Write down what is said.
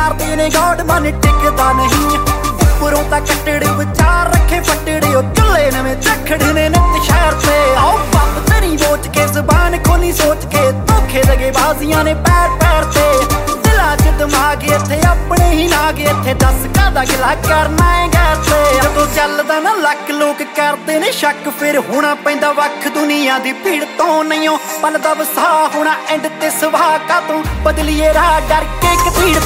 मारते ने गॉड मन टिकदा नहीं उपरों ता कट्टड़ विचार रखे फटड़े ओ चुले नवे चखड़ ने नित शहर पे आओ बाप तेरी बोच के जुबान खोली सोच के धोखे लगे बाजियां ने पैर पैर ते दिला च दिमाग इत्थे अपने ही नाग इत्थे दस कादा गिला करना है गैर ते जदों चलदा ना लक लोग करदे ने शक फिर होना पैंदा वख दुनिया दी भीड़ तो नहीं पलदा वसा होना एंड ते सुभा का तू बदलिए राह डर के एक भीड़